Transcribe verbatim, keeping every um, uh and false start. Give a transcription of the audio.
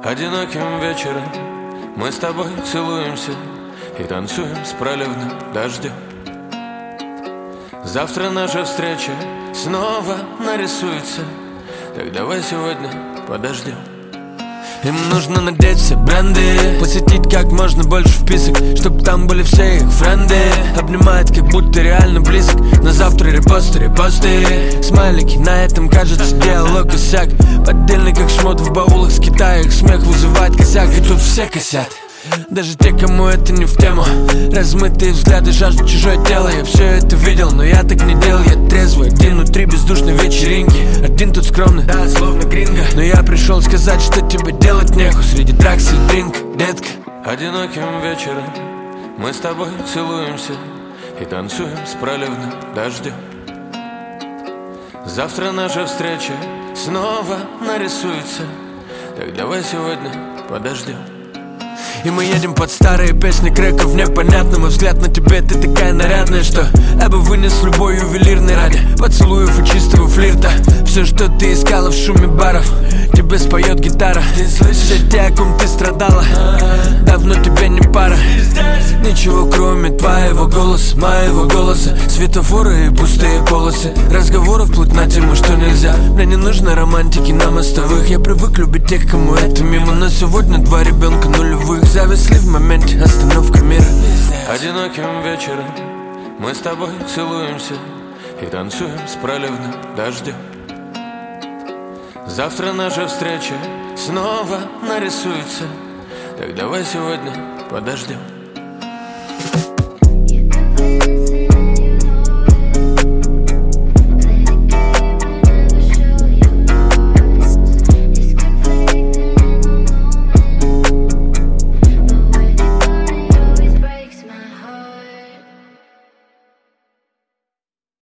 Одиноким вечером мы с тобой целуемся и танцуем с проливным дождем. Завтра наша встреча снова нарисуется, так давай сегодня подождем. Им нужно надеть все бренды, посетить как можно больше вписок, чтоб там были все их френды. Обнимает, как будто реально близок, но завтра репосты, репосты. Смайлики, на этом кажется диалог косяк. Поддельный как шмот в баулах с Китая. Их смех вызывает косяк, и тут все косят. Даже те, кому это не в тему. Размытые взгляды, жажда чужое тело. Я все это видел, но я так не делал. Я трезвый, один внутри бездушной вечеринки. Один тут скромный, да, словно гринго. Но я пришел сказать, что тебе делать нехуй среди дракс и дринк, детка. Одиноким вечером мы с тобой целуемся и танцуем с проливным дождем. Завтра наша встреча снова нарисуется, так давай сегодня подождем. И мы едем под старые песни крэков непонятно. Мой взгляд на тебе, ты такая нарядная, что я бы вынес любой ювелирный ради поцелуев и чистого флирта. Все, что ты искала в шуме баров, тебе споет гитара. Все те, о ком ты страдала, давно тебе не пара. Ничего кроме твоего голоса, моего голоса. Светофоры и пустые полосы, разговоры вплоть на тему, что нельзя. Мне не нужно романтики на мостовых. Я привык любить тех, кому это мимо. Но сегодня два ребенка нулевых зависли в моменте, остановка мира. Одиноким вечером мы с тобой целуемся и танцуем с проливным дождем. Завтра наша встреча снова нарисуется, так давай сегодня подождем.